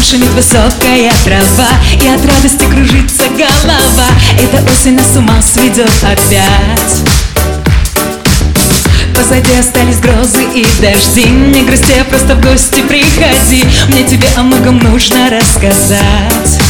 шумит высокая трава, и от радости кружится голова. Эта осень нас с ума сведет опять. Позади остались грозы и дожди. Не грусти, а просто в гости приходи. Мне тебе о многом нужно рассказать.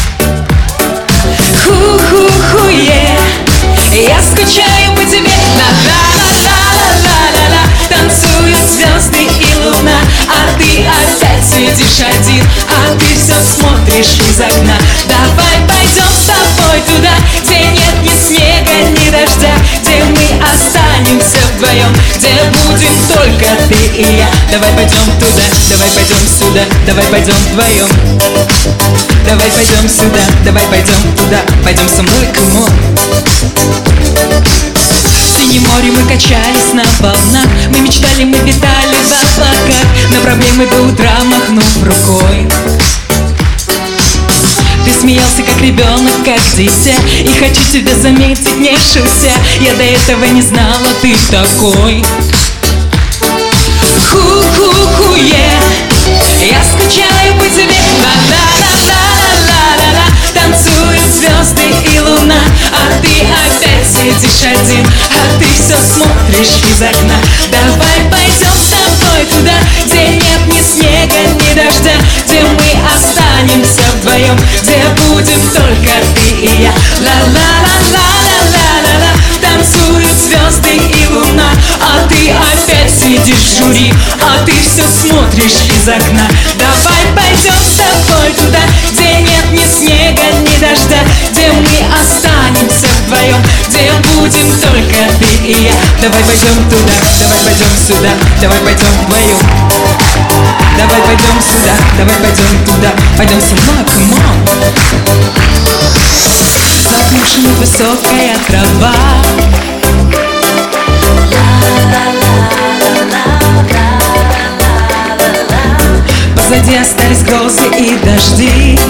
Ху-ху-ху-е, я скучаю по тебе. Ла-ла-ла-ла-ла-ла-ла. Танцуют звезды и луна, а ты опять сидишь один, а ты все смотришь из окна. Давай пойдем с тобой туда, где нет ни снега, ни дождя, где мы останемся вдвоем, где будем только ты и я. Давай пойдем туда, давай пойдем сюда, давай пойдем вдвоем. Давай пойдем сюда, давай пойдем туда, пойдем со мной, come on. В синем море мы качались на волнах, мы мечтали, мы витали в облаках, на проблемы до утра махнув рукой. Ты смеялся как ребенок, как дитя, и хочу тебя заметить, не шутя, я до этого не знала, ты такой. Ху-ху-ху-е, я скучаю по тебе. Ла-ла-ла-ла-ла-ла-ла. Танцуют звезды и луна, а ты опять сидишь один, а ты все смотришь из окна. Давай пойдем с тобой туда, где нет ни снега, ни дождя, где мы останемся вдвоем, где будем только ты и я. Ла-ла-ла-ла-ла-ла-ла. Танцуют звезды и луна, а ты опять сидишь в жюри, а ты все смотришь из окна. Давай пойдем с тобой туда, где нет ни снега, ни дождя, где мы останемся вдвоем, где будем только ты и я. Давай пойдем туда, давай пойдем сюда, давай пойдем вдвоем. Давай пойдем сюда, давай пойдем туда, пойдем со мной, come on. За окном шумит высокая трава. Позади остались грозы и дожди.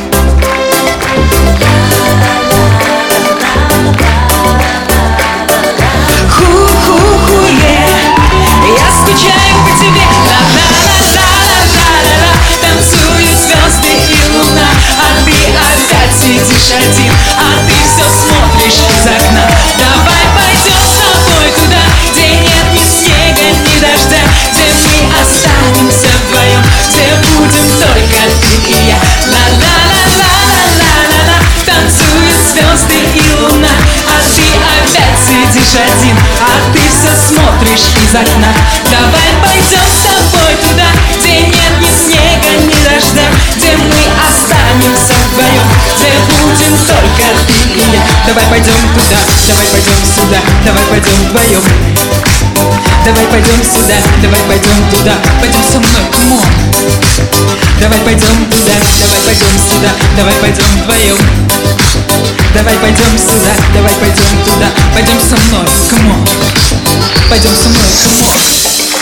Ху-ху-ху-е, я скучаю по тебе. Ла-ла-ла-ла-ла-ла-ла. Танцуют звезды и луна, а ты опять сидишь один, а ты все смотришь из окна. Давай пойдем с тобой туда, где нет ни снега, ни дождя, где мы останемся вдвоем, где будем только ты и я. Ла-ла-ла-ла-ла-ла-ла. Танцуют звезды и луна, а ты опять сидишь один, а ты все смотришь из окна. Давай пойдем с тобой туда, где нет ни снега, ни дождя, где мы останемся вдвоем, где будем только ты и я. Давай пойдем туда, давай пойдем сюда, давай пойдем вдвоем. Давай пойдем сюда, давай пойдем туда, пойдем со мной, come on. Давай пойдем туда, давай пойдем сюда, давай пойдем вдвоем. Давай пойдем сюда, давай пойдем туда, пойдем со мной, come on. Пойдем со мной, come on.